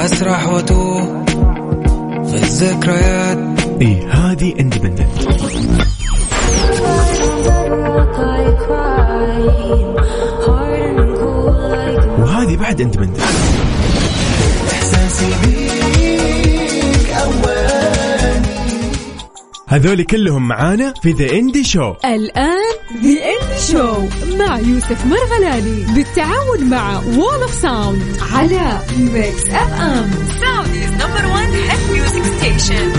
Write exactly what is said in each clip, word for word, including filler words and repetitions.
وأسرح وأتوه في الذكريات. إيه هذه اندبندنت. وهذه بعد اندبندنت. إحساسي بيك أول. هذول كلهم معانا في ذا إندي شو. الآن ذا إندي شو مع يوسف مرغلاني بالتعاون مع وول اوف ساوند على ميكس اف ام. ساوديز نمبر وان هيت ميوزك ستيشن.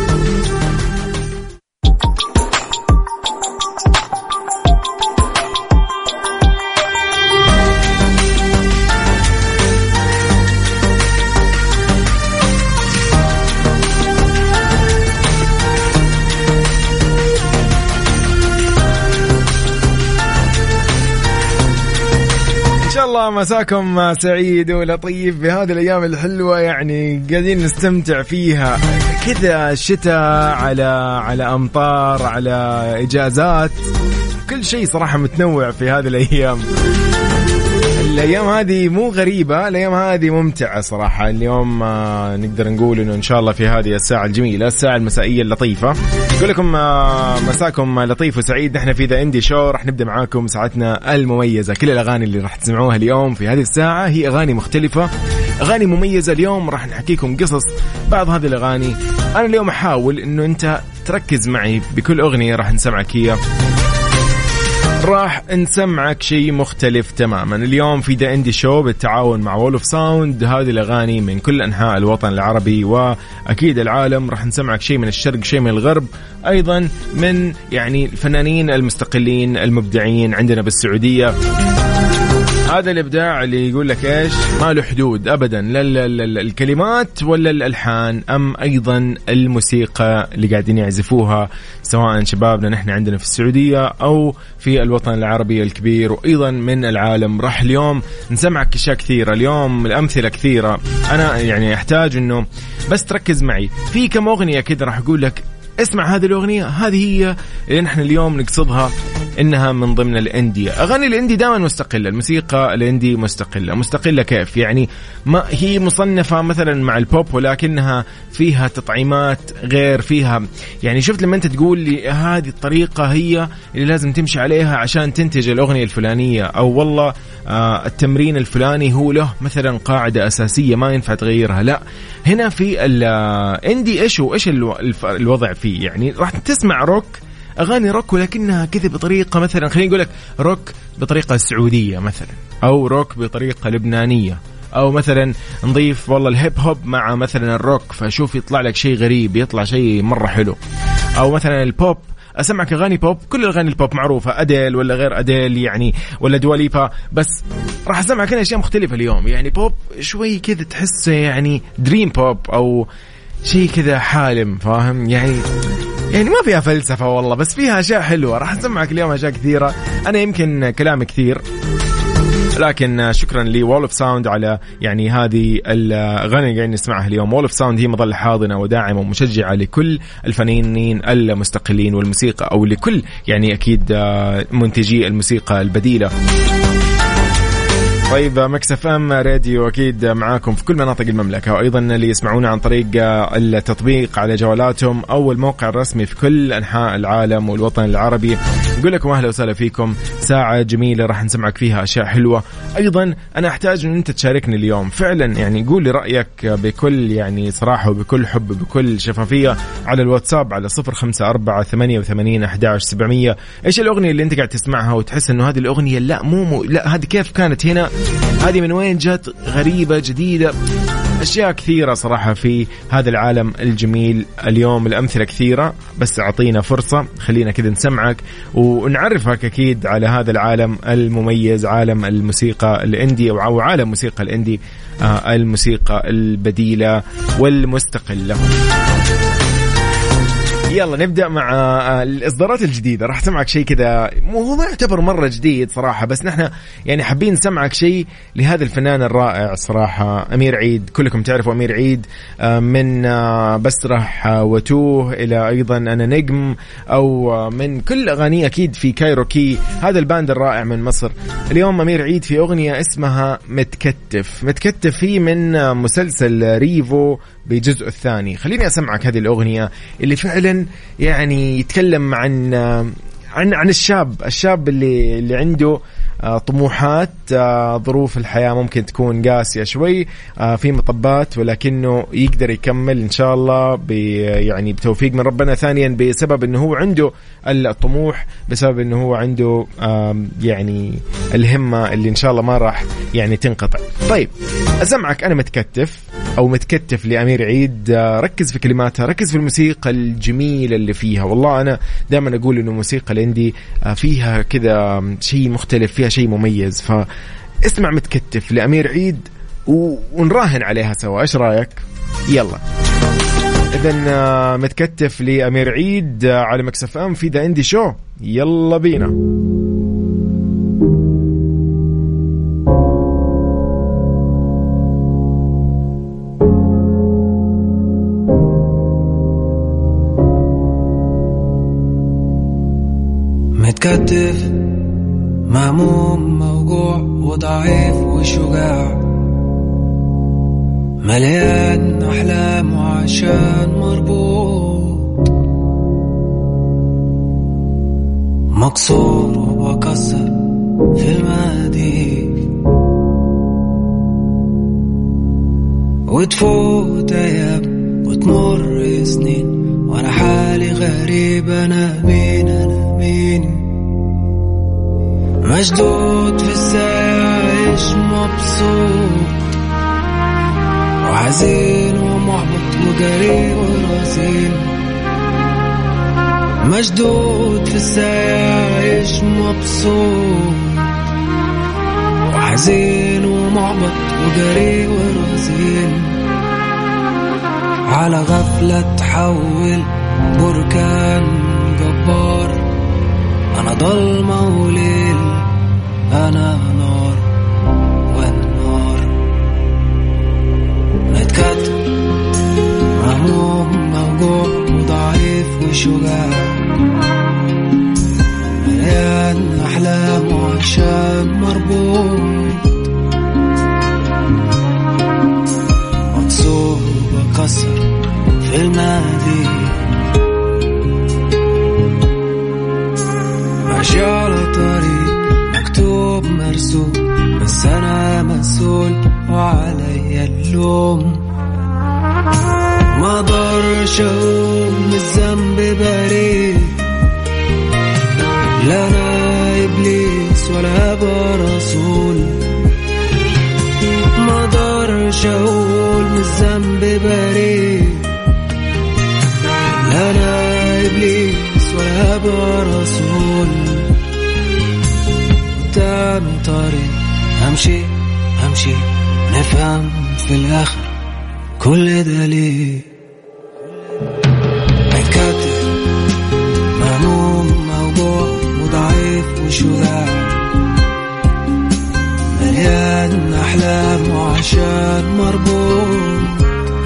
الله مساكم سعيد ولطيف بهذه الأيام الحلوة، يعني قاعدين نستمتع فيها كذا، شتاء على على أمطار على إجازات، كل شيء صراحة متنوع في هذه الأيام. الأيام هذه مو غريبة، الأيام هذه ممتعة صراحة. اليوم آه نقدر نقول إنه إن شاء الله في هذه الساعة الجميلة، الساعة المسائية اللطيفة، نقول لكم آه مساكم لطيف وسعيد. نحن في ذا إندي شو راح نبدأ معاكم ساعتنا المميزة. كل الأغاني اللي راح تسمعوها اليوم في هذه الساعة هي أغاني مختلفة، أغاني مميزة. اليوم راح نحكيكم قصص بعض هذه الأغاني. أنا اليوم أحاول إنه أنت تركز معي بكل أغنية راح نسمعك هي، راح نسمعك شيء مختلف تماما. اليوم في ذا إندي شو بالتعاون مع وول اوف ساوند، هذه الأغاني من كل أنحاء الوطن العربي وأكيد العالم. راح نسمعك شيء من الشرق، شيء من الغرب، أيضا من يعني الفنانين المستقلين المبدعين عندنا بالسعودية. هذا الإبداع اللي يقول لك إيش، ما له حدود أبدا، لا لا لا الكلمات ولا الألحان، أم أيضا الموسيقى اللي قاعدين يعزفوها سواء شبابنا نحن عندنا في السعودية أو في الوطن العربي الكبير وأيضا من العالم. راح اليوم نسمعك أشياء كثيرة، اليوم الأمثلة كثيرة. أنا يعني أحتاج إنه بس تركز معي في كم أغنية كده، راح أقول لك اسمع هذه الأغنية، هذه هي اللي نحن اليوم نقصدها إنها من ضمن الإندي. أغاني الإندي دائما مستقلة، الموسيقى الإندي مستقلة. مستقلة كيف يعني؟ ما هي مصنفة مثلا مع البوب ولكنها فيها تطعيمات غير، فيها يعني شفت لما أنت تقول لي هذه الطريقة هي اللي لازم تمشي عليها عشان تنتج الأغنية الفلانية، أو والله آه التمرين الفلاني هو له مثلا قاعدة أساسية ما ينفع تغيرها. لا، هنا في الإندي إيش هو، إيش الوضع فيه؟ يعني راح تسمع روك، أغاني روك ولكنها كذا بطريقة مثلا، خلينا نقول لك روك بطريقة سعودية مثلا، أو روك بطريقة لبنانية، أو مثلا نضيف والله الهيب هوب مع مثلا الروك، فشوف يطلع لك شيء غريب، يطلع شيء مرة حلو. أو مثلا البوب، أسمعك أغاني بوب، كل الأغاني البوب معروفة، أديل ولا غير أديل يعني، ولا دواليبا، بس راح أسمعك أنا أشياء مختلفة اليوم. يعني بوب شوي كذا تحسه يعني دريم بوب أو شيء كذا حالم، فاهم يعني؟ يعني ما فيها فلسفة والله، بس فيها أشياء حلوة. راح أسمعك اليوم أشياء كثيرة. أنا يمكن كلام كثير، لكن شكرا لي وول اوف ساوند على يعني هذه الأغاني اللي قاعدين نسمعها اليوم. وول اوف ساوند هي مظلة حاضنة وداعمة ومشجعة لكل الفنانين المستقلين والموسيقى، أو لكل يعني أكيد منتجي الموسيقى البديلة. طيب ميكس اف ام راديو أكيد معاكم في كل مناطق المملكة، وأيضا اللي يسمعونا عن طريق التطبيق على جوالاتهم أو الموقع الرسمي في كل أنحاء العالم والوطن العربي. نقول لكم أهلا وسهلا فيكم، ساعة جميلة راح نسمعك فيها أشياء حلوة. أيضا أنا أحتاج أن أنت تشاركني اليوم فعلا، يعني قول لي رأيك بكل يعني صراحة وبكل حب وبكل شفافية على الواتساب على صفر خمسة أربعة ثمانية وثمانين أحد عشر سبعمية. إيش الأغنية اللي أنت قاعد تسمعها وتحس إنه هذه الأغنية لا مو, مو لا هذه كيف كانت هنا، هذه من وين جت، غريبة جديدة. أشياء كثيرة صراحة في هذا العالم الجميل. اليوم الأمثلة كثيرة، بس أعطينا فرصة، خلينا كذا نسمعك ونعرفك أكيد على هذا العالم المميز، عالم الموسيقى الإندي أو عالم موسيقى الإندي، آه الموسيقى البديلة والمستقلة. يلا نبدأ مع الإصدارات الجديدة. راح سمعك شيء كذا هو ما يعتبر مرة جديد صراحة، بس نحن يعني حابين نسمعك شيء لهذا الفنان الرائع صراحة أمير عيد. كلكم تعرفوا أمير عيد من بسرح وتوه إلى أيضا أنا نجم، أو من كل أغاني أكيد في كايروكي، هذا الباند الرائع من مصر. اليوم أمير عيد في أغنية اسمها متكتف. متكتف هي من مسلسل ريفو بجزء الثاني. خليني أسمعك هذه الأغنية اللي فعلا يعني يتكلم عن عن عن الشاب الشاب اللي اللي عنده طموحات. ظروف الحياة ممكن تكون قاسية شوي في مطبات، ولكنه يقدر يكمل إن شاء الله يعني بتوفيق من ربنا. ثانيا بسبب أنه هو عنده الطموح، بسبب أنه هو عنده يعني الهمة اللي إن شاء الله ما راح يعني تنقطع. طيب أسمعك أنا متكتف أو متكتف لأمير عيد. ركز في كلماتها، ركز في الموسيقى الجميلة اللي فيها. والله أنا دائما أقول إنه موسيقى الاندي فيها كذا شيء مختلف، فيها شيء مميز. فاسمع متكتف لأمير عيد ونراهن عليها سوا. إيش رأيك؟ يلا إذن متكتف لأمير عيد على مكس اف ام في ذا اندي شو. يلا بينا. متكتف مهموم موجوع وضعيف وشجاع، مليان أحلام وعشان مربوط، مكسور وبكسر في المديف، وتفوت أيام وتمر سنين وأنا حالي غريب. أنا مين أنا مين؟ مشدود في الساعة عايش مبسوط وحزين ومحبط وجري ورزين. مشدود في الساعة عايش مبسوط وحزين ومحبط وجري ورزين. على غفلة تحول بركان جبار، أنا ضلمة وليل أنا نار والنار. متكتف مهموم موجوع وضعيف وشجاع، مليان أحلام وعشان مربوط، مكسور وبكسر في الماضي، ماشي على طريق مكتوب مرسوم، بس أنا مسؤول وعلي اللوم. ما ضرش أقوم من الذنب بريء، لا أنا إبليس ولا أبا رسول. ما ضرش أقول من الذنب بريء، لا أنا إبليس ولا أبا رسول. قدامي طريق همشي همشي نفهم في الآخر كل ده ليه. متكتف مهموم موجوع وضعيف وشجاع، مليان أحلام وعشان مربوط،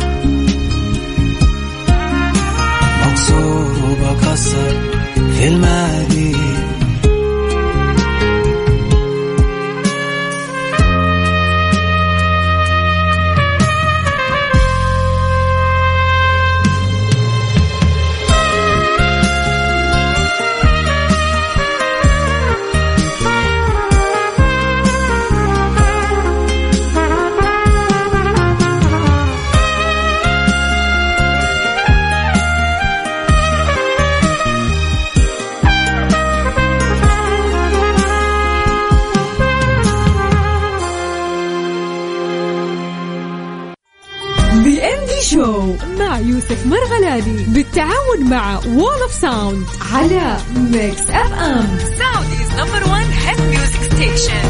مكسور وبكسر في الماضي. مع يوسف مرغلاني بالتعاون مع وول اوف ساوند على ميكس اف ام، سعوديز نمبر وان هيت ميوزك ستيشن.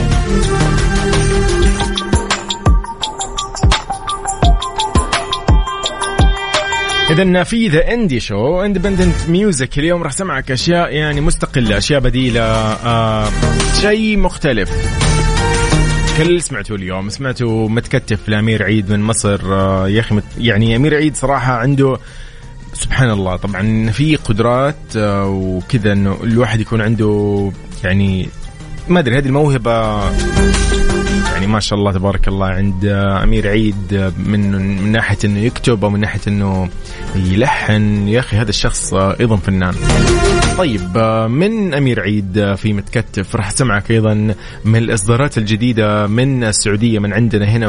إذن في ذا إندي شو اندبندنت ميوزك اليوم راح سمعك أشياء يعني مستقلة، أشياء بديلة، آه شيء مختلف. كل اللي سمعتوا اليوم سمعتوا متكتف لأمير عيد من مصر. آه يا أخي يعني أمير عيد صراحة عنده سبحان الله طبعا في قدرات آه وكذا إنه الواحد يكون عنده يعني ما أدري هذه الموهبة يعني ما شاء الله تبارك الله عند أمير عيد من من ناحية إنه يكتب أو من ناحية إنه يلحن. يا أخي هذا الشخص أيضا فنان. طيب من أمير عيد في متكتف راح سمعك أيضا من الإصدارات الجديدة من السعودية من عندنا هنا.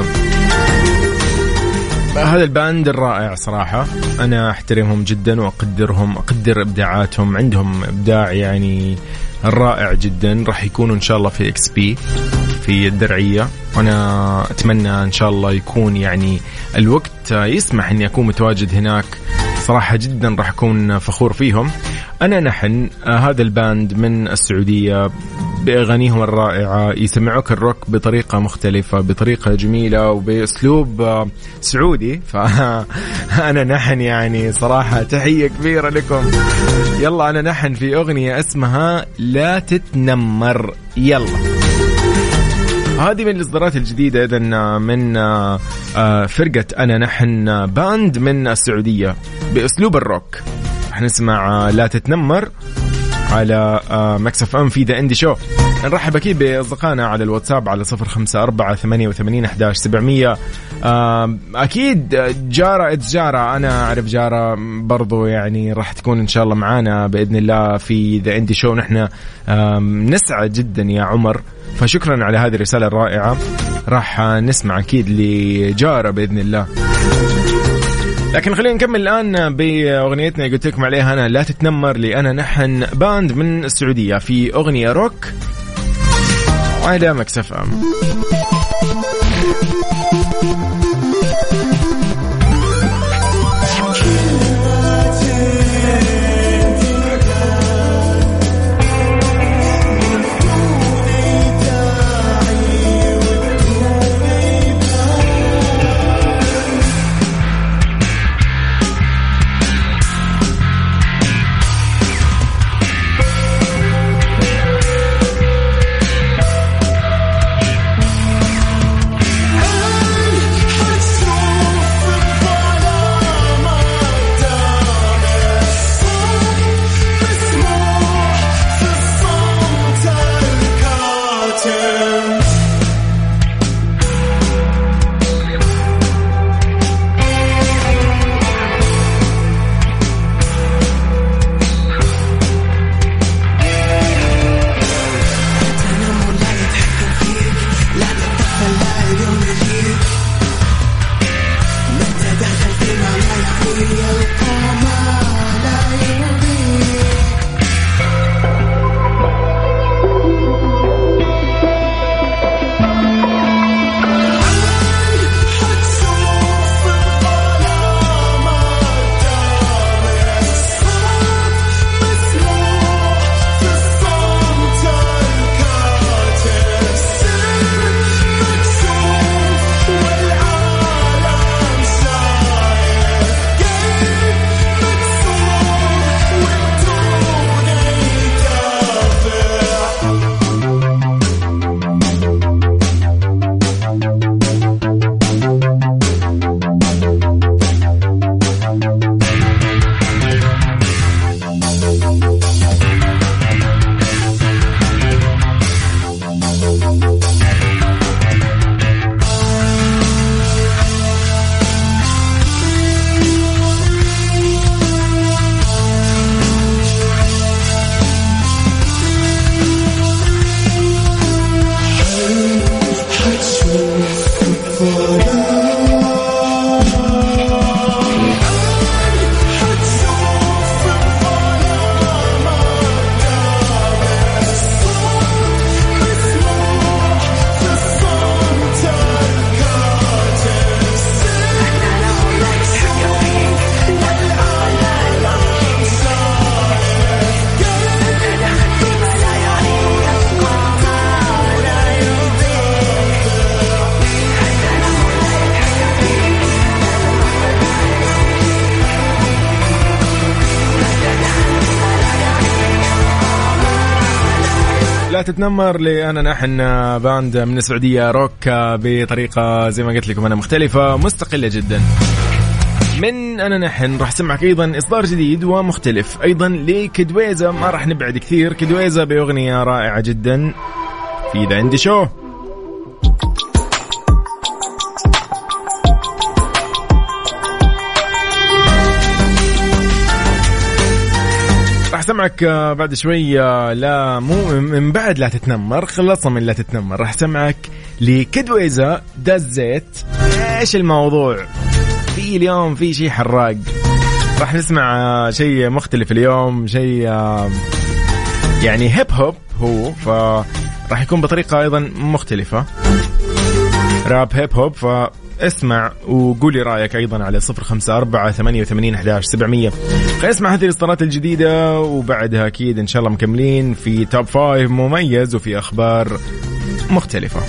هذا الباند الرائع صراحة أنا أحترمهم جدا وأقدرهم، أقدر إبداعاتهم، عندهم إبداع يعني الرائع جدا. راح يكونوا إن شاء الله في إكس بي في الدرعية، وأنا أتمنى إن شاء الله يكون يعني الوقت يسمح إني أكون متواجد هناك. صراحة جدا راح أكون فخور فيهم. أنا نحن هذا الباند من السعودية بأغانيهم الرائعة يسمعوك الروك بطريقة مختلفة، بطريقة جميلة وبأسلوب سعودي. فأنا نحن يعني صراحة تحية كبيرة لكم. يلا أنا نحن في أغنية اسمها لا تتنمر. يلا هذه من الإصدارات الجديدة إذن من فرقة أنا نحن باند من السعودية بأسلوب الروك. رح نسمع لا تتنمر على ميكس اف ام في ذا اندي شو. نرحب أكيد بأصدقائنا على الواتساب على صفر خمسة أربعة ثمانية وثمانين أحد عشر سبعمية. أكيد جارة إتس جارة، أنا أعرف جارة برضو يعني راح تكون إن شاء الله معانا بإذن الله في ذا اندي شو. نحن نسعى جدا يا عمر، فشكرا على هذه الرسالة الرائعة. راح نسمع أكيد لجارة بإذن الله. لكن خلينا نكمل الآن بأغنيتنا قلت لكم عليها أنا لا تتنمر لأنا نحن باند من السعودية في أغنية روك على ميكس اف ام. I'm تتنمر لأنا نحن باند من السعودية روك بطريقة زي ما قلت لكم أنا مختلفة مستقلة جدا. من أنا نحن راح سمعك أيضا إصدار جديد ومختلف أيضا لكدويزة، ما راح نبعد كثير. كدويزة بأغنية رائعة جدا في ذا اندي شو. راح سمعك بعد شوي، لا مو من بعد لا تتنمر، خلصنا من لا تتنمر. راح سمعك لكدويزة دزيت. ايش الموضوع؟ في اليوم في شيء حراق، راح نسمع شيء مختلف اليوم، شيء يعني هيب هوب هو، فراح يكون بطريقة أيضا مختلفة، راب هيب هوب. فاسمع وقولي رأيك أيضا على صفر خمسة أربعة ثمانية وثمانين أحد عشر سبعمية. خلينا نسمع هذه الإصدارات الجديدة وبعدها أكيد إن شاء الله مكملين في توب فايف مميز وفي أخبار مختلفة.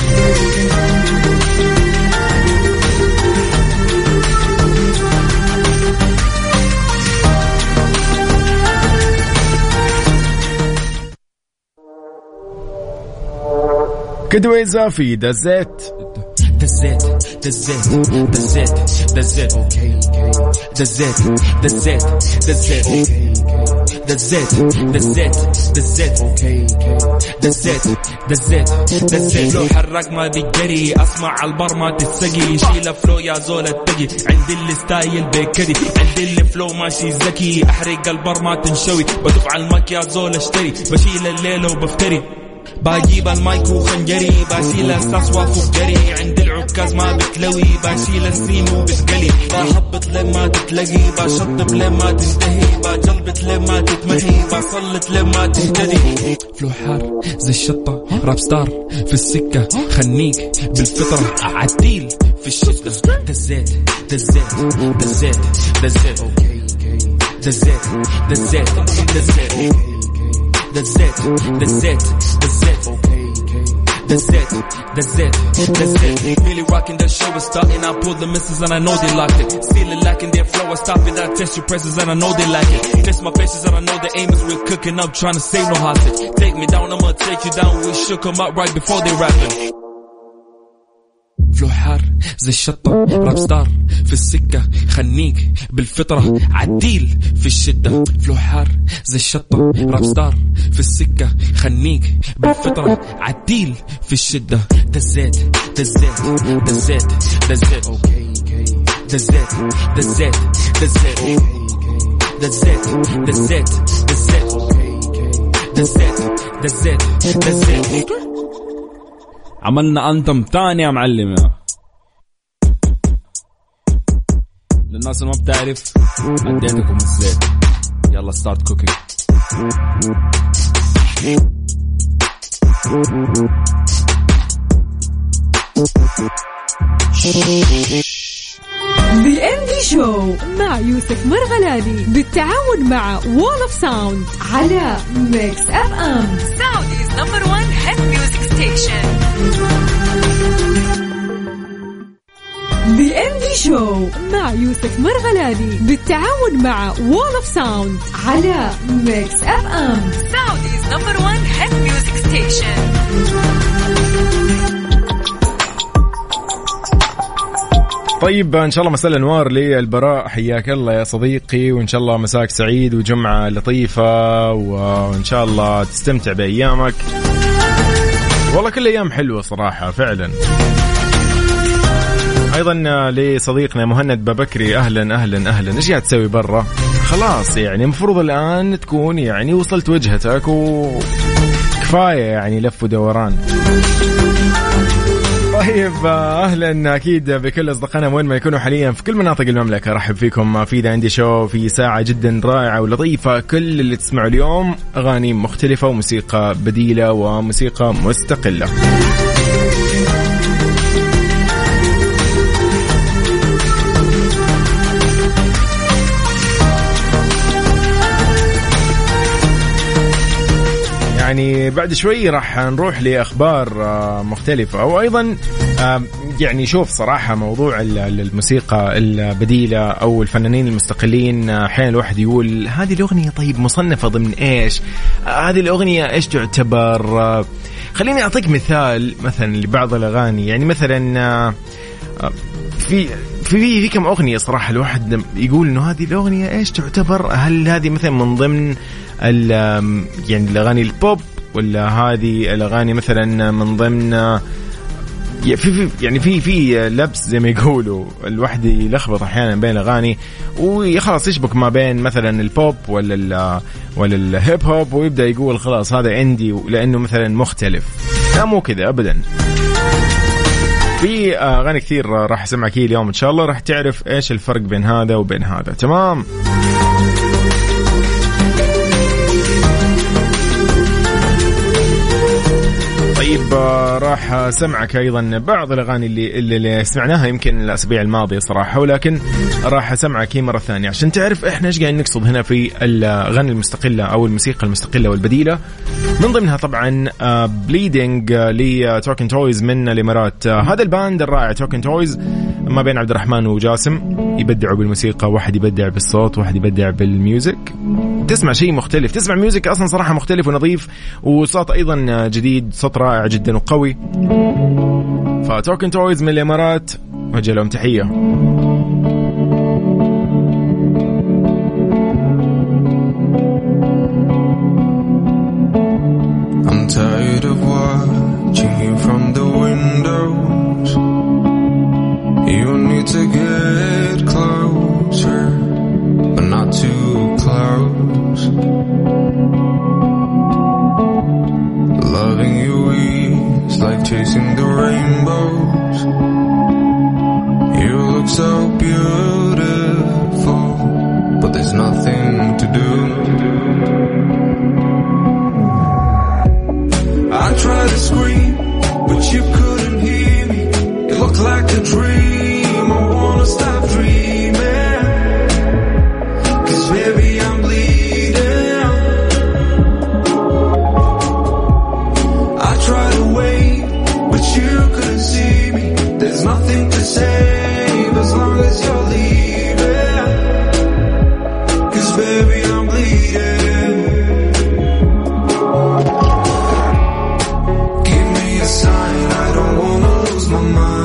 كدويزة في دزيت دزيت دزيت دزيت دزيت اوكي دزيت دزيت دزيت دزيت دزيت دزيت اوكي دزيت دزيت دزيت لو حرك ما بيجري، اسمع على البر ما تتسقي، شيل فلو يا زول التقي، عندي الستايل بكدي، عندي الفلو ماشي ذكي، احرق البر ما تنشوي، بدف على الماك يا زول اشتري، بشيل الليل وبفتري، بجيب المايك وخنجري، بشيل الساس وفجري، عند العكاز ما بتلوي، بشيل السين وبتقلي، بهبط لما تتلقي، بشطب لما تنتهي، بجلبط لما تتمحي، بسلط لما تهتدي. فلو حار زي الشطة، راب ستار في السكة، خنيك بالفطرة، عديل في الشدة، دزيت دزيت دزيت دزيت اوكي دزيت دزيت دزيت That's it, that's it, that's it, okay, that's it, that's it, that's it. Really rocking the show is starting. I pull the misses and I know they like it. Stealing lacking their flow, I stop it. I test your presses and I know they like it. Test my faces and I know the aim is we're cooking up, trying to save no hostage. Take me down, I'ma take you down. We shook them up right before they rapping. فلو حار زي الشطة، راب ستار في السكة، خنيك بالفطرة، عديل في الشدة. فلو حار زي الشطة، راب ستار في السكة، خنيك بالفطرة، عديل في الشدة. دزيت دزيت دزيت دزيت اوكي دزيت دزيت دزيت دزيت دزيت دزيت اوكي دزيت دزيت دزيت. عملنا أنتم تاني يا معلمة. للناس اللي ما بتعرف، اديتكم الزيت، يلا ستارت كوكينج. The Andy Show مع يوسف مرغلاني بالتعاون مع وول اوف ساوند على ميكس اف ام، سعوديز نمبر وان هيت ميوزك ستيشن. The Andy Show مع يوسف مرغلاني بالتعاون مع وول اوف ساوند على ميكس اف ام، سعوديز نمبر وان هيت ميوزك ستيشن. طيب ان شاء الله مساء الانوار للبراء، حياك الله يا صديقي، وان شاء الله مساك سعيد وجمعة لطيفة، وان شاء الله تستمتع بايامك. والله كل ايام حلوة صراحة فعلا. ايضا لصديقنا مهند بابكري، اهلا اهلا اهلا، ايش قاعد تسوي برا؟ خلاص يعني المفروض الان تكون يعني وصلت وجهتك وكفاية يعني لف ودوران. طيب اهلا اكيد بكل اصدقائنا وين ما يكونوا حاليا في كل مناطق المملكه، رحب فيكم في ذا عندي شو في ساعه جدا رائعه ولطيفه. كل اللي تسمعوا اليوم اغاني مختلفه وموسيقى بديله وموسيقى مستقله. يعني بعد شوي راح نروح لأخبار مختلفة، وأيضا يعني شوف صراحة موضوع الموسيقى البديلة أو الفنانين المستقلين أحيانا الواحد يقول هذه الأغنية طيب مصنفة ضمن إيش؟ هذه الأغنية إيش تعتبر؟ خليني أعطيك مثال مثلا لبعض الأغاني. يعني مثلا في في في كم أغنية صراحة الواحد يقول إنه هذه الأغنية إيش تعتبر؟ هل هذه مثلا من ضمن يعني الأغاني البوب، ولا هذه الأغاني مثلا من ضمن في في يعني في في لبس زي ما يقولوا، الواحد يلخبط أحيانا بين الأغاني ويخلص يشبك ما بين مثلا البوب ولا ال ولا الهيب هوب ويبدأ يقول خلاص هذا عندي لأنه مثلا مختلف. لا مو كذا أبدا. في أغاني كثير راح أسمعك اليوم إن شاء الله راح تعرف إيش الفرق بين هذا وبين هذا. تمام. طيب راح سمعك أيضا بعض الأغاني اللي, اللي سمعناها يمكن الأسابيع الماضية صراحة، ولكن راح سمعك هي مرة ثانية عشان تعرف إحنا إيش قاعدين نقصد هنا في الأغاني المستقلة أو الموسيقى المستقلة والبديلة. من ضمنها طبعا بليدنج لتوكن تويز من الإمارات. هذا الباند الرائع توكن تويز ما بين عبد الرحمن وجاسم، يبدعوا بالموسيقى، واحد يبدع بالصوت واحد يبدع بالميوزك. تسمع شيء مختلف، تسمع ميوزك أصلا صراحة مختلف ونظيف، وصوت أيضا جديد، صوت رائع جدا وقوي. فتوكن تويز من الإمارات وجه لهم تحية. I'm tired of watching you from the windows. You need to get closer, but not too close. Loving you is like chasing the rainbows. You look so beautiful, but there's nothing to do. I tried to scream, but you couldn't hear me. It looked like a dream. I wanna stop dreaming, 'cause baby I'm bleeding. I tried to wait, but you couldn't see me. There's nothing to save as long as you're leaving, 'cause baby I'm bleeding. Give me a sign, I don't wanna lose my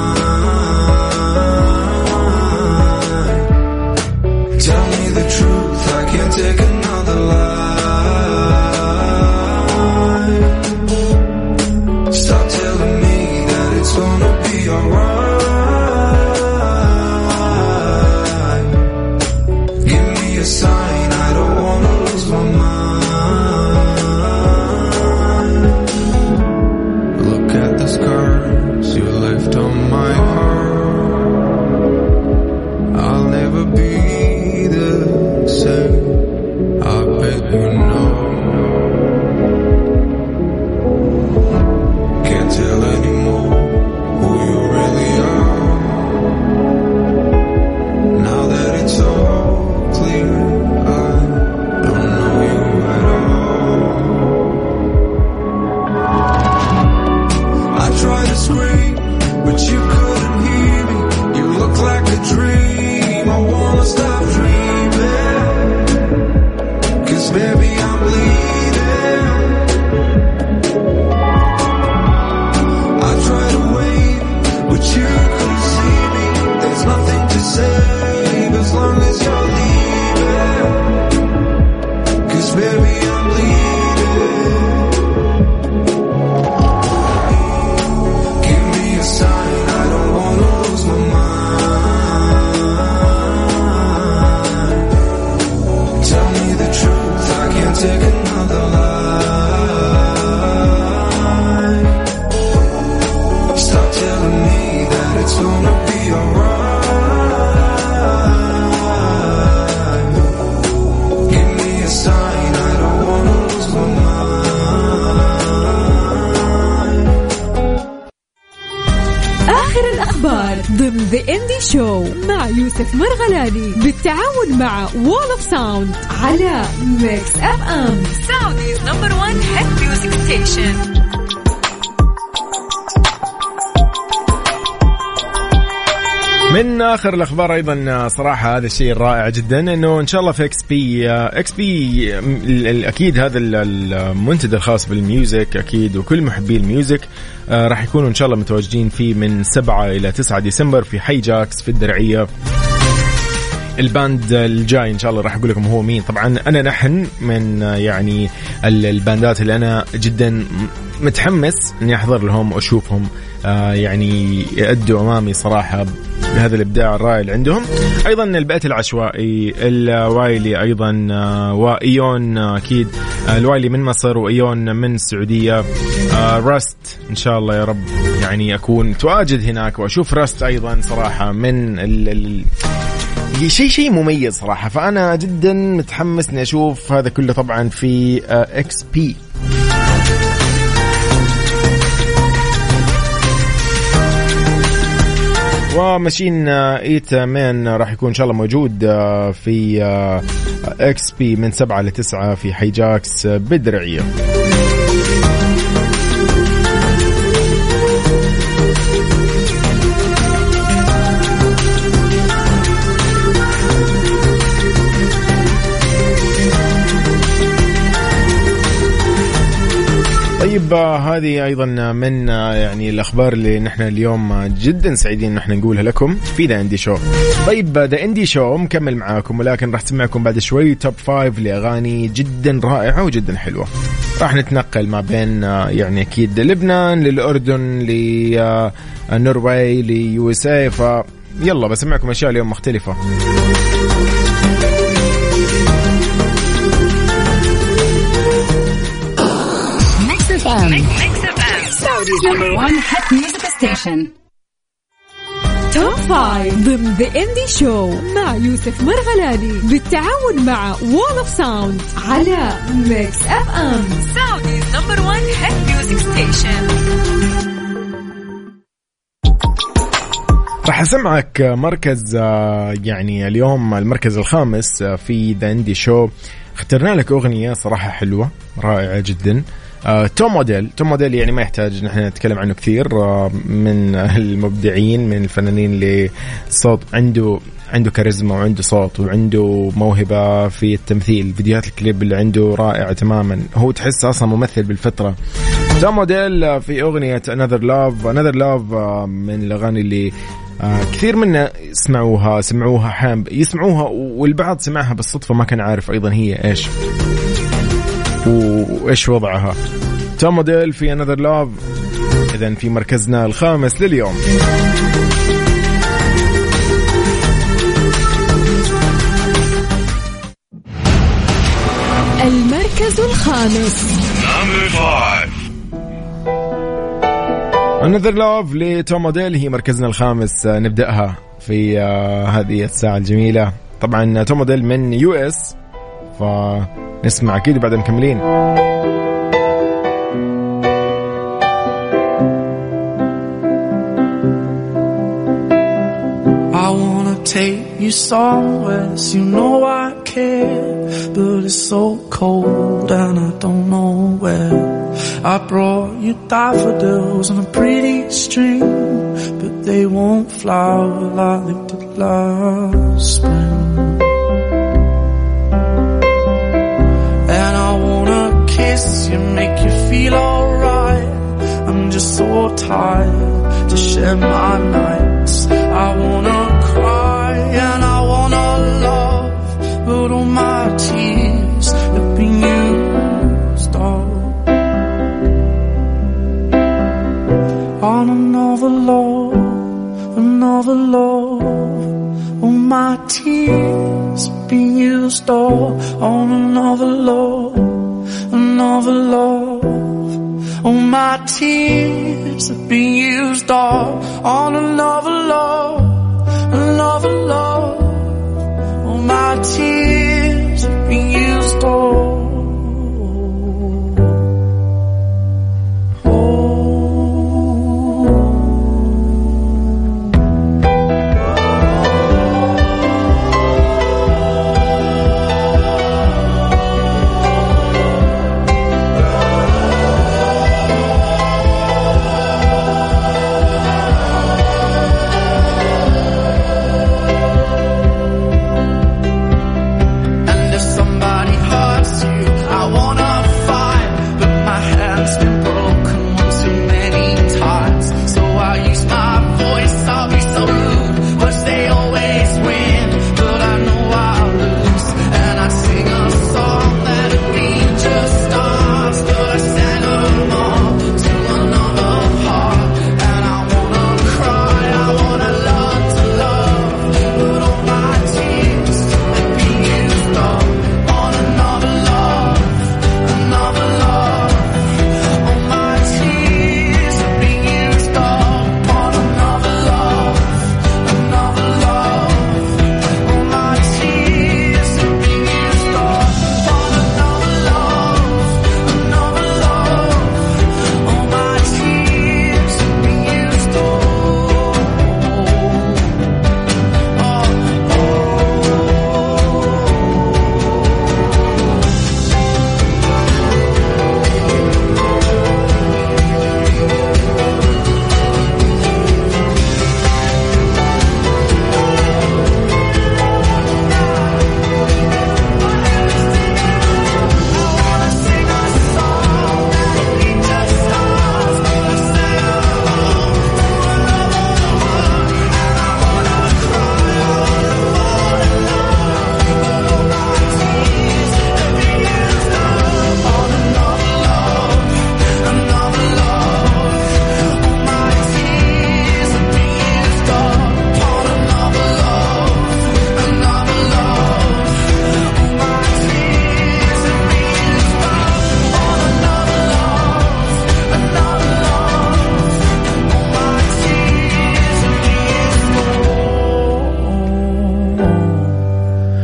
mind. Tell me the truth, I can't take another lie. Stop telling me that it's gonna be alright. Give me a sign, I don't wanna lose my mind. Look at the scars you left on my heart. I'll never be the same, I bet you know. Can't tell anymore who you really are. Now that it's all clear, I don't know you at all. I tried to scream, but you couldn't hear me. You look like a dream. I wanna stop dreaming, 'cause baby I'm bleeding. I tried to wait, but you couldn't see me. There's nothing to save as long as you're leaving, 'cause baby I'm bleeding. Give me a sign, I don't wanna lose my mind. Tell me the truth, I can't take another lie. Stop telling me that it's gonna be alright. Give me a sign, I don't wanna lose my mind. آخر الأخبار ضمن The Indie Show مع يوسف مرغلاني بالتعاون مع Wall of Sound على Mix إف إم Saudi's number one hit music station. من آخر الأخبار أيضا صراحة هذا الشيء الرائع جدا إنه إن شاء الله في إكس بي إكس بي أكيد هذا المنتدى الخاص بالميوزك أكيد وكل محبي الميوزك راح يكونوا إن شاء الله متواجدين فيه من سبعة إلى تسعة ديسمبر في حي جاكس في الدرعية. الباند الجاي إن شاء الله راح أقول لكم هو مين. طبعا أنا نحن من يعني الباندات اللي أنا جدا متحمس إني أحضر لهم وأشوفهم يعني يأدوا أمامي صراحة بهذا الإبداع الرائع اللي عندهم. أيضا البيت العشوائي الوايلي أيضا وإيون أكيد الوايلي من مصر وإيون من السعودية. راست إن شاء الله يا رب يعني أكون تواجد هناك وأشوف راست أيضا صراحة من ال ال شيء شيء مميز صراحة. فأنا جدا متحمس إني أشوف هذا كله طبعا في إكس بي. وماشين إيتا مان راح يكون إن شاء الله موجود في إكس بي من سبعة لتسعة في حي جاكس بالدرعية. طيب هذه أيضا من يعني الأخبار اللي نحن اليوم جدا سعيدين نحن نقولها لكم في ذا اندي شو. طيب ذا اندي شو مكمل معاكم ولكن راح تسمعكم بعد شوي توب فايف لأغاني جدا رائعة وجدا حلوة. راح نتنقل ما بين يعني أكيد لبنان للأردن للنرويج ليو اس اي. فيلا بسمعكم أشياء اليوم مختلفة. Saudi's number one hit music station. توب فايف ضمن The Indie Show مع يوسف مرغلاني بالتعاون مع وول اوف ساوند على ميكس اف ام. Saudi's number one hit music station. راح أسمعك مركز يعني اليوم المركز الخامس في The Indie Show. اخترنا لك أغنية صراحة حلوة رائعة جدا. آه، توم موديل توم موديل يعني ما يحتاج نحن نتكلم عنه كثير. آه، من المبدعين من الفنانين اللي صوت عنده عنده كاريزما وعنده صوت وعنده موهبة في التمثيل. فيديوهات الكليب اللي عنده رائعة تماما. هو تحس أصلا ممثل بالفطرة. توم موديل في أغنية Another Love. Another Love آه، من الأغاني اللي آه، كثير منا سمعوها سمعوها حام يسمعوها والبعض سمعها بالصدفة ما كان عارف أيضا هي إيش وإيش وضعها. توم موديل في Another Love إذن في مركزنا الخامس لليوم. المركز الخامس Another Love لتوم موديل هي مركزنا الخامس. نبدأها في هذه الساعة الجميلة. طبعا توم موديل من يو اس فنسمع أكيد بعد مكملين. I wanna take you somewhere, you know I care, but it's so cold and I don't know where. I brought you daffodils on a pretty string, but they won't flower like they did last spring. And I wanna kiss you, make you feel alright. I'm just so tired to share my nights. I wanna cry and I wanna love, but all my tears have been used up on another love, another love. All my tears have been used up on another love, another love. All my tears have been used up on another love, another love. All my tears have been used up.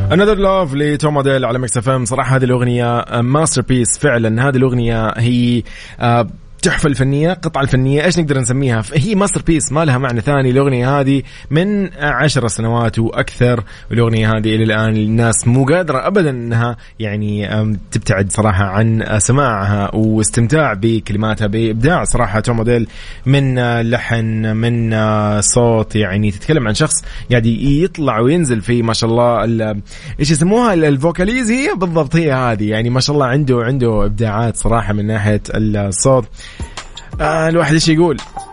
Another Love لتوم أوديل على ميكس إف إم. صراحة هذه الأغنية ماستر بيس فعلا. هذه الأغنية هي تحفة الفنية، قطعة الفنية، إيش نقدر نسميها؟ هي ماستر بيس، ما لها معنى ثاني. الأغنية هذه من عشر سنوات وأكثر، والأغنية هذه إلى الآن الناس مو قادرة أبدا أنها يعني تبتعد صراحة عن سماعها واستمتاع بكلماتها، بإبداع صراحة توم أوديل، من لحن، من صوت، يعني تتكلم عن شخص قاعد يطلع وينزل في ما شاء الله إيش يسموها الفوكاليز، هي بالضبط هي هذه، يعني ما شاء الله عنده عنده إبداعات صراحة من ناحية الصوت. آه الواحد ايش يقول؟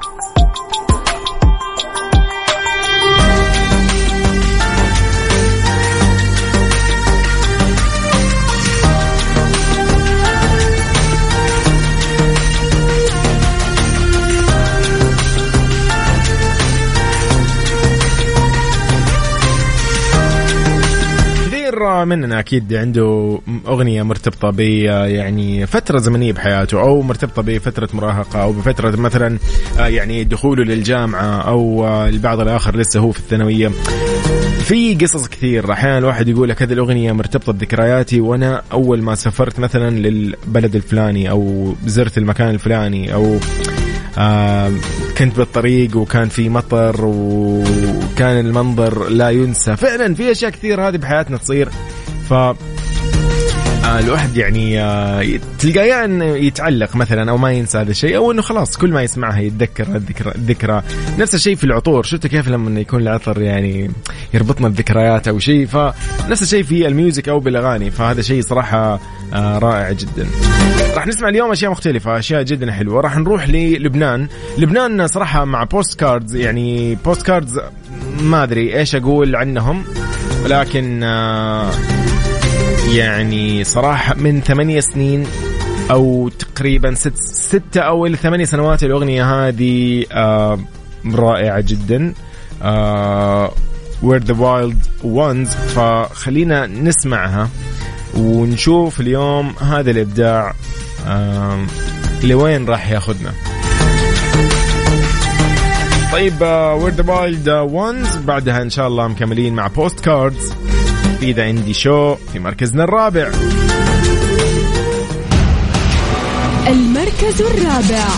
مننا أكيد عنده أغنية مرتبطة ب يعني فترة زمنية بحياته، أو مرتبطة بفترة مراهقة، أو بفترة مثلا يعني دخوله للجامعة، أو البعض الآخر لسه هو في الثانوية. في قصص كثير. أحيانا الواحد يقول لك هذه الأغنية مرتبطة بذكرياتي، وأنا أول ما سافرت مثلا للبلد الفلاني، أو زرت المكان الفلاني، أو آه كنت بالطريق وكان في مطر وكان المنظر لا ينسى. فعلا في أشياء كثير هذه بحياتنا تصير، ف الواحد يعني تلقاه أن يتعلق مثلا أو ما ينسى هذا الشيء، أو أنه خلاص كل ما يسمعها يتذكر الذكرى الذكرى. نفس الشيء في العطور، شفت كيف لما يكون العطر يعني يربطنا بذكريات أو شيء، فنفس الشيء في الميوزك أو بالأغاني. فهذا شيء صراحة رائع جدا. راح نسمع اليوم أشياء مختلفة، أشياء جدا حلوة. راح نروح للبنان. لبنان صراحة مع بوست كاردز، يعني بوست كاردز ما أدري إيش أقول عنهم، ولكن يعني صراحة من ثمانية سنين أو تقريبا ست ستة أو إلى ثمانية سنوات الأغنية هذه آه رائعة جدا، آه We're the Wild Ones. فخلينا نسمعها ونشوف اليوم هذا الإبداع آه لوين راح ياخدنا. طيب uh, We're the Wild Ones، بعدها إن شاء الله مكملين مع بوست كاردز في ذا إندي شو في مركزنا الرابع. المركز الرابع.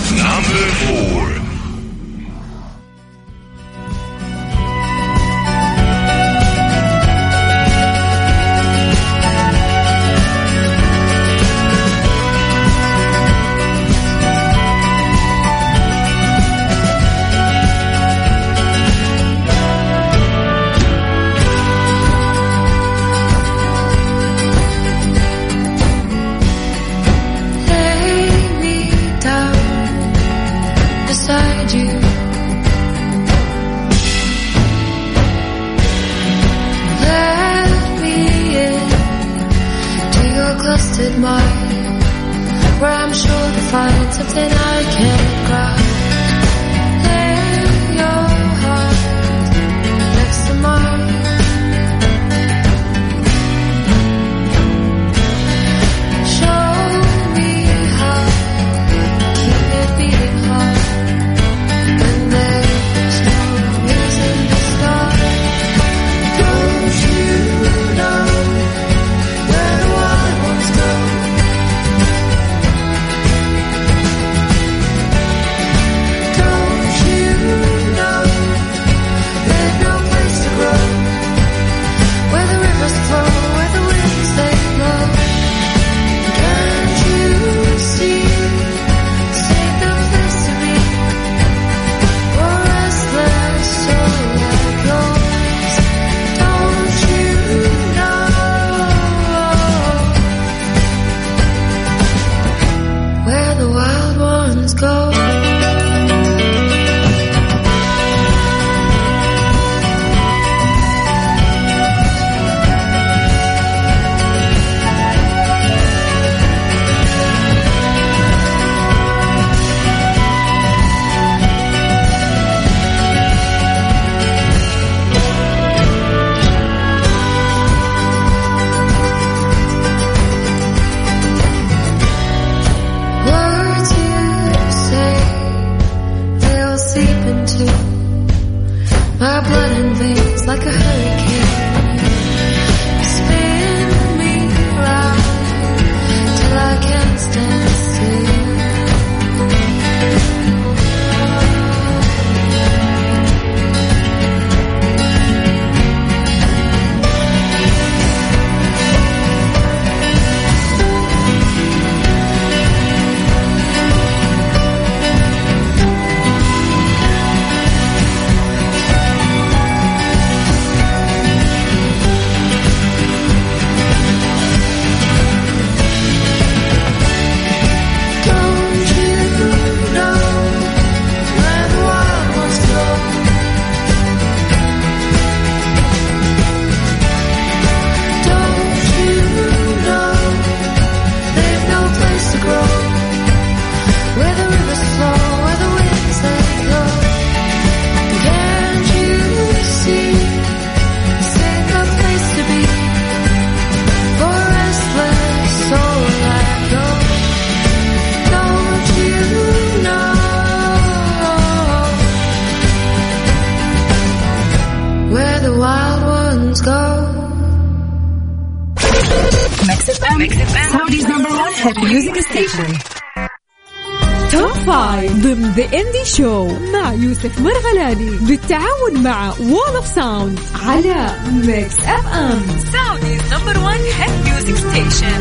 Where I'm sure to find something I can't grab. Lay your heart next to mine. Show me how to keep it beating hard. And there's no reason to start. Don't you know where the wild ones go? Saudi's number one hit music station. توب فايف ضمن ذا اندي شو مع يوسف مرغلاني بالتعاون مع وول اوف ساوند على ميكس اف ام. Saudi's number one hit music station.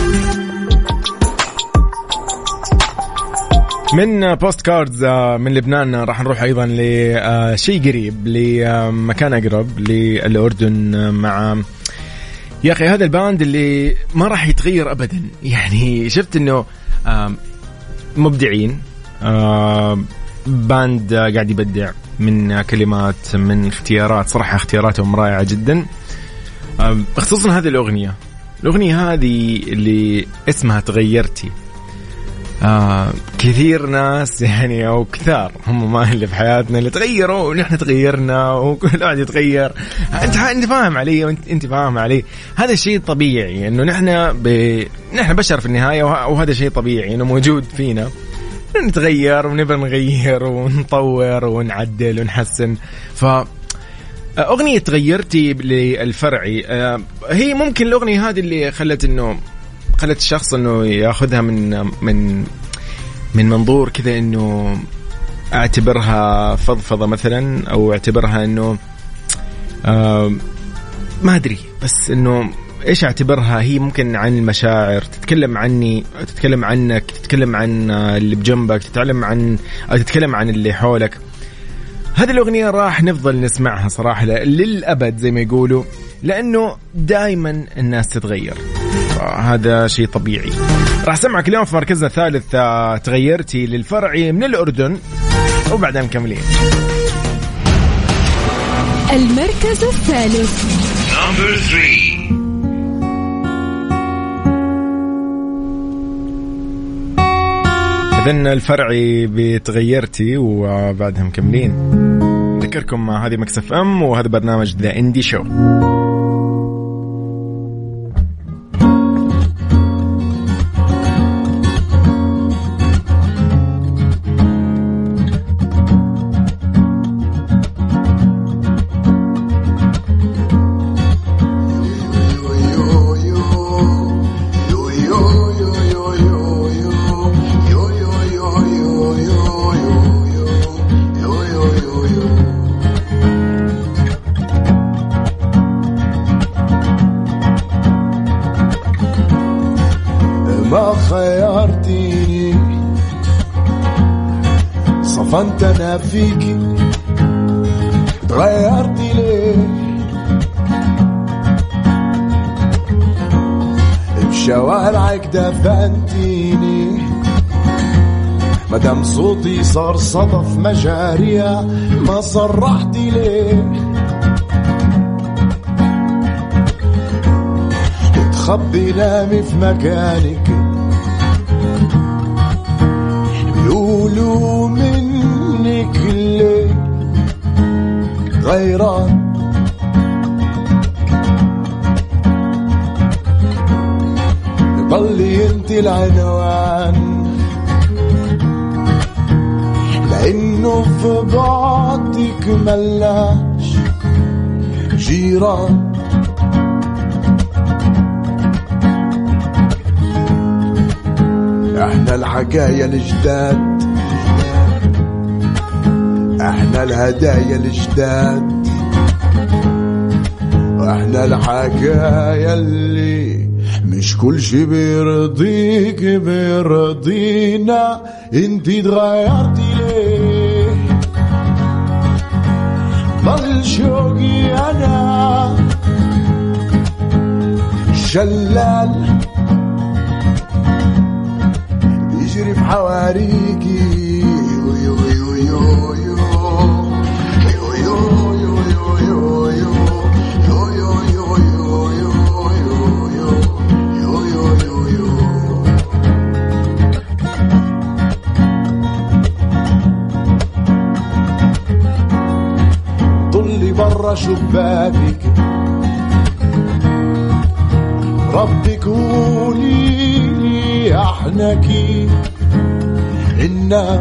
من بوست كاردز من لبنان راح نروح أيضا لشيء قريب لمكان أقرب للأردن مع يا أخي هذا الباند اللي ما راح يتغير أبدا. يعني شفت أنه مبدعين، باند قاعد يبدع من كلمات من اختيارات، صراحة اختياراتهم رائعة جدا، خصوصا هذه الأغنية. الأغنية هذه اللي اسمها تغيرتي. آه كثير ناس يعني أو كثار هم ما اللي في حياتنا اللي تغيروا ونحن تغيرنا وكل واحد يتغير. أنت أنت فاهم علي وأنت أنت فاهم علي. هذا شيء طبيعي إنه نحن ب... نحن بشر في النهاية، وهذا شيء طبيعي إنه موجود فينا، نتغير ونبغى نغير ونطور ونعدل ونحسن. ف أغنية تغيرتي للفرعي هي ممكن الأغنية هذه اللي خلت إنه خلت الشخص إنه يأخذها من من من منظور كذا إنه أعتبرها فضفضة مثلا، أو أعتبرها إنه آه ما أدري، بس إنه إيش أعتبرها. هي ممكن عن المشاعر، تتكلم عني، تتكلم عنك، تتكلم عن اللي بجنبك، تتكلم عن أو تتكلم عن اللي حولك. هذه الأغنية راح نفضل نسمعها صراحة للأبد زي ما يقولوا، لأنه دائما الناس تتغير، هذا شيء طبيعي. راح أسمعك اليوم في مركزنا الثالث تغيرتي للفرعي من الأردن، وبعدين مكملين. المركز الثالث Number three. إذن الفرعي بتغيرتي وبعدها مكملين. ذكركم هذه ميكس اف ام وهذا برنامج ذا اندي شو. صفنت أنا فيكي تغيرتي ليه بشوارعك دفنتيني مدام صوتي صار صدف مجاريها ما صرحتي ليه تخبي نامي في مكانك بيقولوا منك اللي غيران ضلي انت العنوان لانه في بعضك ملاش جيران احنا الحكاية الجداد احنا الهدايا الجداد واحنا الحكاية اللي مش كل شي بيرضيك بيرضينا انتي تغيرتي ليه ضل شوقي انا شلال بيجري في حواريكي يو يو يو يو يو برا شبابك ربك قوليلي احنا كيف إنا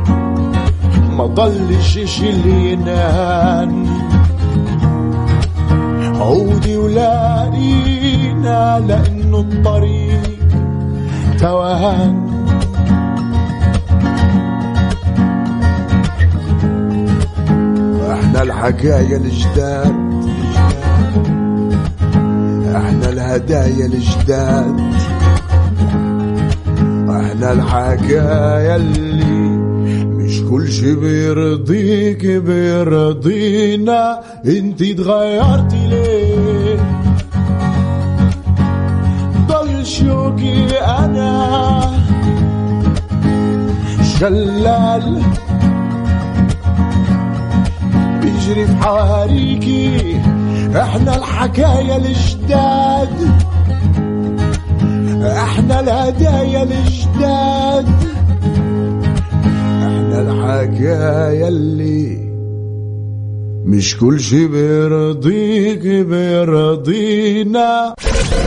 ما ضلش شي اللي ينان عودي ولاقينا لأنه الطريق توهان. احنا الحكاية الجداد، احنا الهدايا الجداد، احنا الحكاية اللي مش كل شي بيرضيك بيرضينا. انتي اتغيرتي ليه؟ ضل شوقي انا شلال بيجري في حواريكي. احنا الحكاية الجداد، احنا الهدايا الجداد، احنا الحكاية اللي مش كل شي بيرضيك بيرضينا.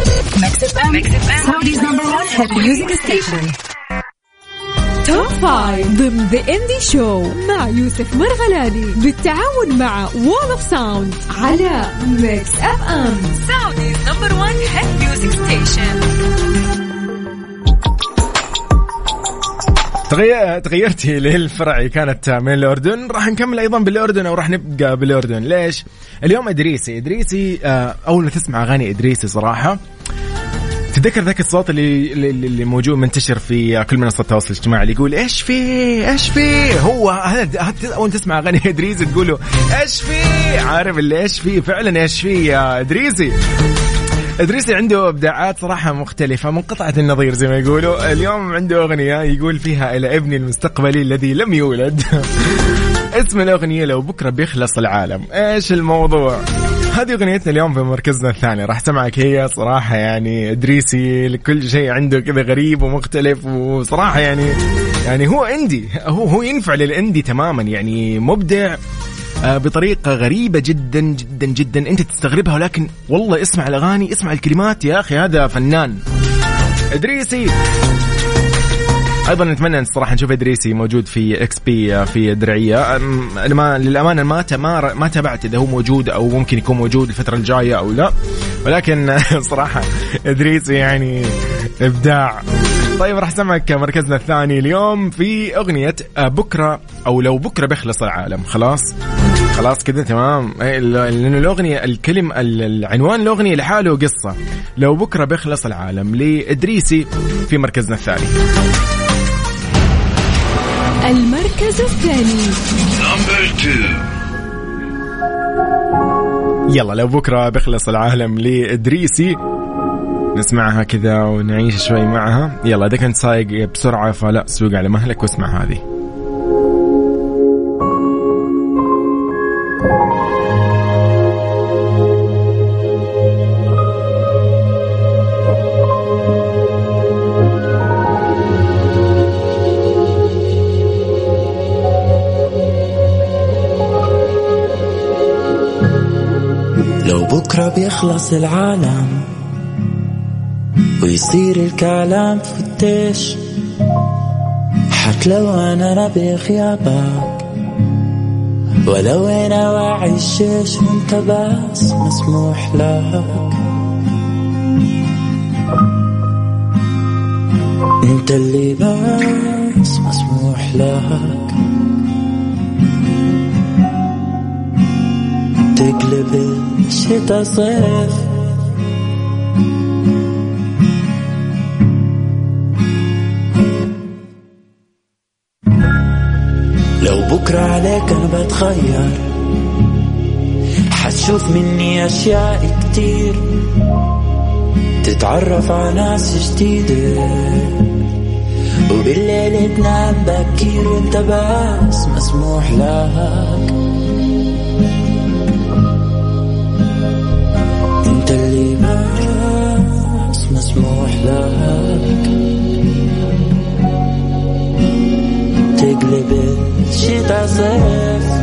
توب فايف ضمن ذا اندي شو مع يوسف مرغلاني بالتعاون مع وول اوف ساوند على ميكس اف ام، سعوديز نمبر وان هيت ميوزك ستيشن. تغير تغيرتي للفرعي كانت من الأردن، راح نكمل أيضا بالأردن أو راح نبقى بالأردن. ليش؟ اليوم إدريسي إدريسي أول ما تسمع أغاني إدريسي صراحة تذكر ذاك الصوت اللي اللي موجود منتشر في كل منصات التواصل الاجتماعي اللي يقول إيش في إيش في. هو هذا أول تسمع أغاني إدريسي تقوله إيش في، عارف اللي إيش في فعلا إيش في يا إدريسي. إدريسي عنده إبداعات صراحة مختلفة منقطعة النظير زي ما يقولوا. اليوم عنده أغنية يقول فيها إلى ابني المستقبلي الذي لم يولد. اسم الأغنية لو بكرة بيخلص العالم. إيش الموضوع؟ هذه أغنيتنا اليوم في مركزنا الثاني، راح سمعك هي صراحة. يعني إدريسي لكل شيء عنده كذا غريب ومختلف، وصراحة يعني يعني هو اندي، هو هو ينفع للإندي تماما، يعني مبدع بطريقة غريبة جدا جدا جدا انت تستغربها، ولكن والله اسمع الأغاني اسمع الكلمات يا أخي هذا فنان إدريسي. أيضا نتمنى الصراحة نشوف إدريسي موجود في إكس بي في الدرعية. ما للأمانة ما ما ما تابعت إذا هو موجود أو ممكن يكون موجود الفترة الجاية أو لا، ولكن صراحة إدريسي يعني إبداع. طيب راح سمعك مركزنا الثاني اليوم في أغنية بكرة أو لو بكرة بيخلص العالم. خلاص خلاص كده تمام، لأن الأغنية الكلم العنوان الأغنية لحاله قصة. لو بكرة بيخلص العالم لإدريسي في مركزنا الثاني. المركز الثاني يلا لو بكرة بيخلص العالم لإدريسي، نسمعها كذا ونعيش شوي معها. يلا إذا كنت سايق بسرعة فلا سوق على مهلك واسمع هذه. لو بكرة بيخلص العالم ويصير الكلام فتش، حتلو أنا ربي غيابك ولو أنا واعي الشيش وانت بس مسموح لك. انت اللي بس مسموح لك تقلب الشتا صيف. لو بكرة عليك أنا بتغير، حتشوف مني أشياء كتير، تتعرف على ناس جديدة، وبالليل تنام بكير وانت بس مسموح لك. انت اللي بس مسموح لك تقلب الشتا صيف.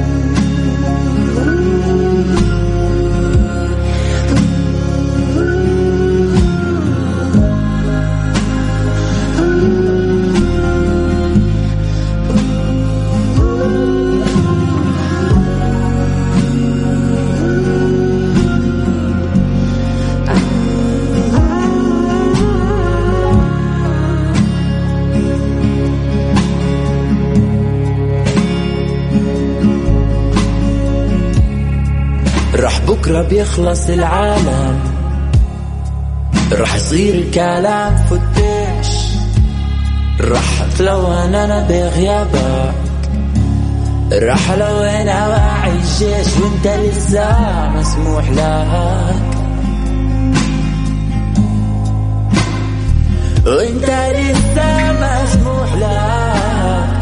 راح بكرة بيخلص العالم، راح يصير الكلام فتش، راح اتلون انا بغيابك، راح لو انا واعي الجيش وانت لسه مسموح لك، وانت لسه مسموح لك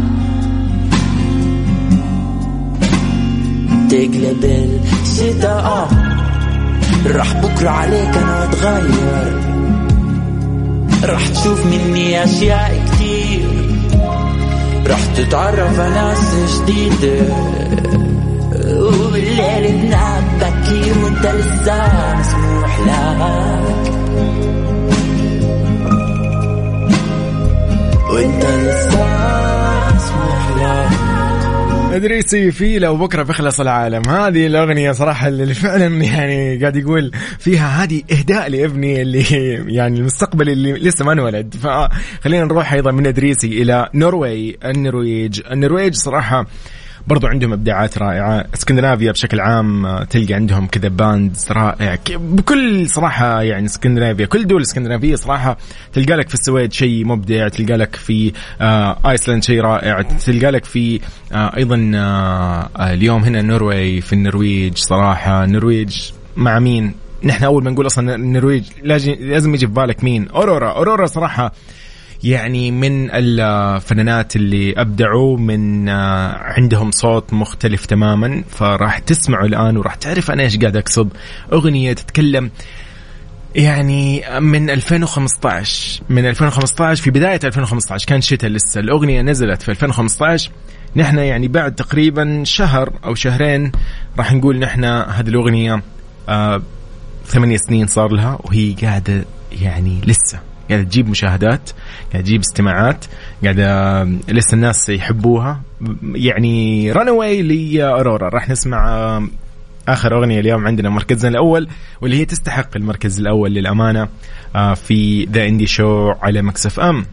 تقلب الشتاء. راح بكرة عليك انا اتغير، راح تشوف مني اشياء كتير، راح تتعرف على ناس جديدة، وبالليل تنام بكير وانت لسه مسموح لك، وانت لسه مسموح لك. إدريسي في لو بكرة بيخلص العالم، هذه الأغنية صراحة اللي فعلا يعني قاعد يقول فيها هذه إهداء لابني اللي يعني المستقبل اللي لسه ما انولد. فخلينا نروح أيضا من إدريسي إلى نرويج. النرويج النرويج صراحة برضو عندهم إبداعات رائعة. اسكندنافيا بشكل عام تلقى عندهم كذا باند رائع بكل صراحة، يعني اسكندنافيا كل دول اسكندنافية صراحة تلقى لك في السويد شيء مبدع، تلقى لك في آه آيسلند شيء رائع، تلقى لك في آه أيضا آه اليوم هنا النرويج في النرويج. صراحة النرويج مع مين؟ نحن أول ما نقول أصلا النرويج لازم يجي في بالك مين؟ أورورا. أورورا صراحة يعني من الفنانات اللي أبدعوا، من عندهم صوت مختلف تماما، فراح تسمعوا الآن وراح تعرف أنا إيش قاعد أقصد. أغنية تتكلم يعني من ألفين وخمسة عشر من ألفين وخمسة عشر في بداية ألفين وخمسة عشر كان شتاء لسه، الأغنية نزلت في ألفين وخمسة عشر. نحن يعني بعد تقريبا شهر أو شهرين راح نقول نحن هذه الأغنية آه ثمانية سنين صار لها، وهي قاعدة يعني لسه قاعدة تجيب مشاهدات، قاعدة تجيب استماعات، قاعدة لسه الناس يحبوها. يعني رانواي لأورورا. راح نسمع آخر أغنية اليوم عندنا مركزنا الأول، واللي هي تستحق المركز الأول للأمانة في ذا إندي شو على ميكس إف إم.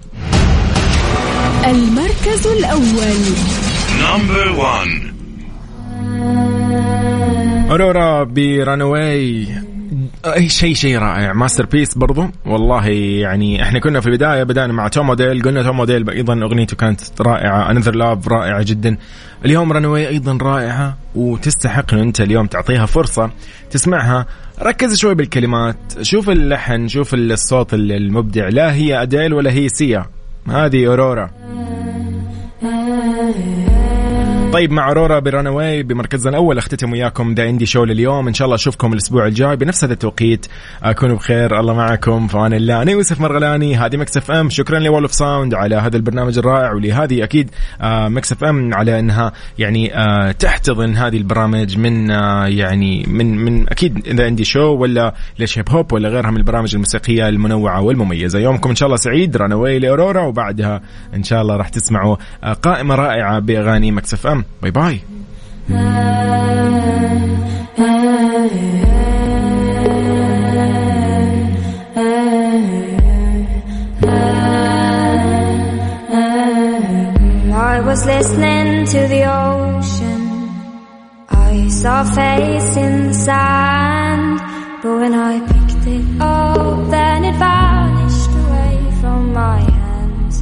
المركز الأول Number one. أورورا برانواي. أي شيء شيء رائع، ماستر بيس برضو والله. يعني احنا كنا في البداية بدأنا مع توم موديل، قلنا توم موديل أيضا أغنيته كانت رائعة، Another Love رائعة جدا. اليوم رانواي أيضا رائعة وتستحق أن أنت اليوم تعطيها فرصة تسمعها. ركز شوي بالكلمات، شوف اللحن، شوف الصوت المبدع. لا هي أديل ولا هي سيا، هذه أورورا. طيب مع أورورا برانواي بمركزنا الأول اختتم وياكم ذا إندي شو لليوم. إن شاء الله أشوفكم الأسبوع الجاي بنفس هذا التوقيت. أكونوا بخير، الله معكم، فأنا الله. أنا يوسف مرغلاني، هذه ميكس إف إم. شكرا لوول أوف ساوند على هذا البرنامج الرائع، ولهذه أكيد ميكس إف إم على أنها يعني تحتضن هذه البرامج من يعني من من أكيد ذا إندي شو ولا ليش هيب هوب ولا غيرها من البرامج الموسيقية المنوعة والمميزة. يومكم إن شاء الله سعيد. رانواي لأورورا، وبعدها إن شاء الله راح تسمعوا قائمة رائعة بأغاني ميكس إف إم. باي باي. I was listening to the ocean. I saw a face in the sand, but when I picked it up, then it vanished away from my hands.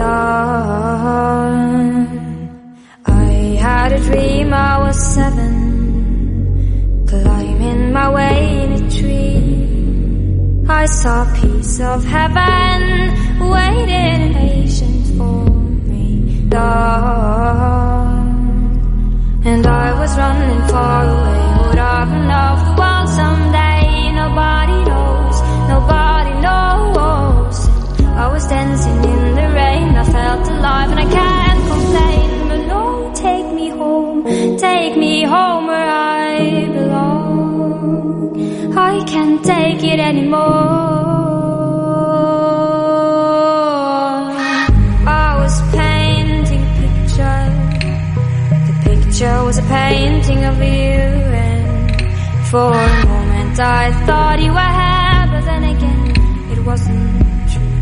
Done. I had a dream I was seven, climbing my way in a tree. I saw a piece of heaven waiting in patience for me. Dawn. And I was running far away, would I run off the world someday? Nobody knows, nobody knows. I was dancing in the rain, I felt alive and I can't complain. But no, take me home, take me home where I belong. I can't take it anymore. I was painting a picture. The picture was a painting of you, and for a moment I thought you were here, but then again it wasn't true.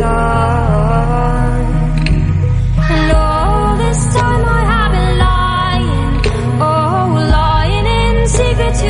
And all this time I have been lying, oh, lying in secret to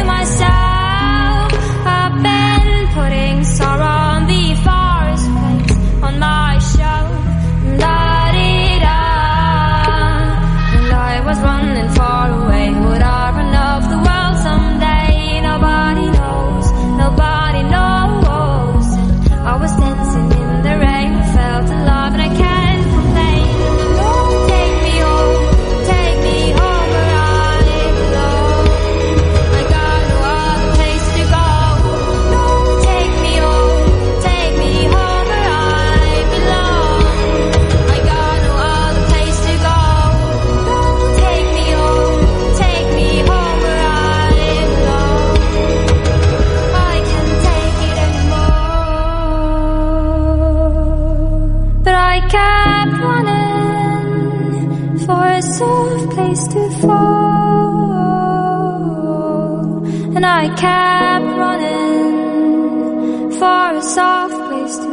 And I kept running for a soft place to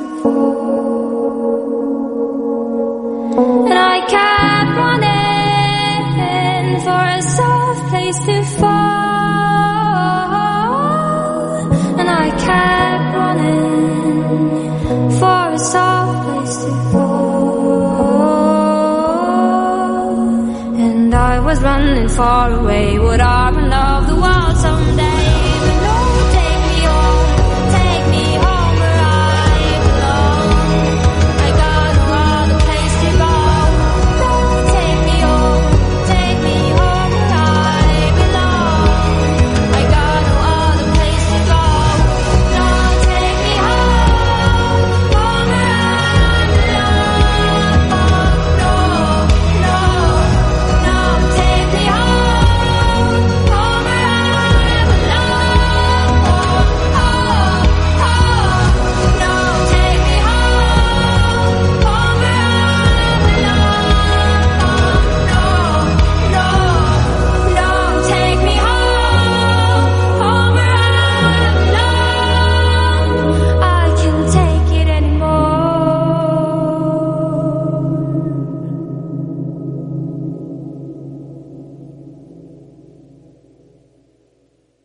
fall. And I kept running for a soft place to fall. And I kept running for a soft place to fall. And I was running far away. Would I run off the wall someday?